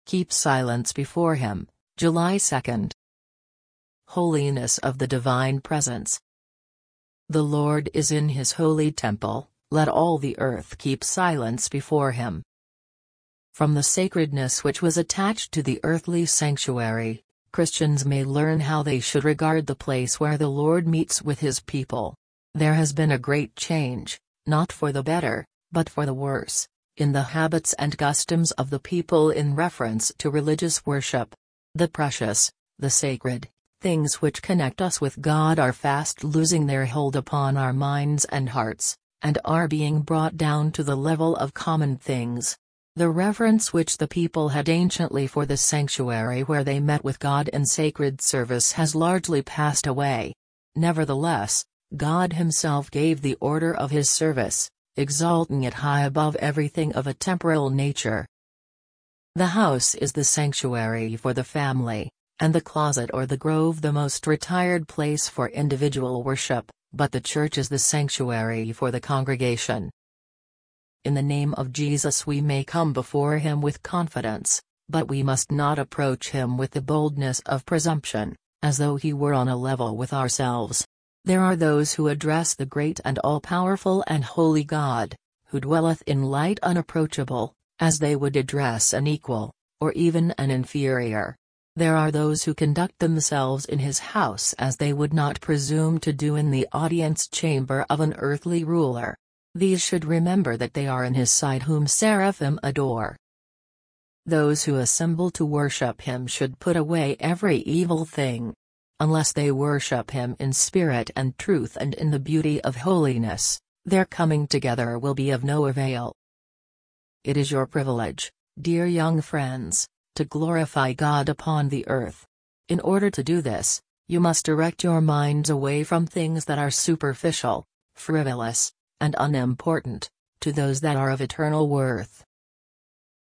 Keep silence before him. July 2nd. Holiness of the Divine Presence. The Lord is in his holy temple, let all the earth keep silence before him. From the sacredness which was attached to the earthly sanctuary, Christians may learn how they should regard the place where the Lord meets with his people. There has been a great change, not for the better, but for the worse, in the habits and customs of the people in reference to religious worship. The precious, the sacred, things which connect us with God are fast losing their hold upon our minds and hearts, and are being brought down to the level of common things. The reverence which the people had anciently for the sanctuary where they met with God in sacred service has largely passed away. Nevertheless, God himself gave the order of his service, exalting it high above everything of a temporal nature. The house is the sanctuary for the family, and the closet or the grove the most retired place for individual worship, but the church is the sanctuary for the congregation. In the name of Jesus we may come before him with confidence, but we must not approach him with the boldness of presumption, as though he were on a level with ourselves. There are those who address the great and all-powerful and holy God, who dwelleth in light unapproachable, as they would address an equal, or even an inferior. There are those who conduct themselves in his house as they would not presume to do in the audience chamber of an earthly ruler. These should remember that they are in his sight whom seraphim adore. Those who assemble to worship him should put away every evil thing. Unless they worship him in spirit and truth and in the beauty of holiness, their coming together will be of no avail. It is your privilege, dear young friends, to glorify God upon the earth. In order to do this, you must direct your minds away from things that are superficial, frivolous, and unimportant, to those that are of eternal worth.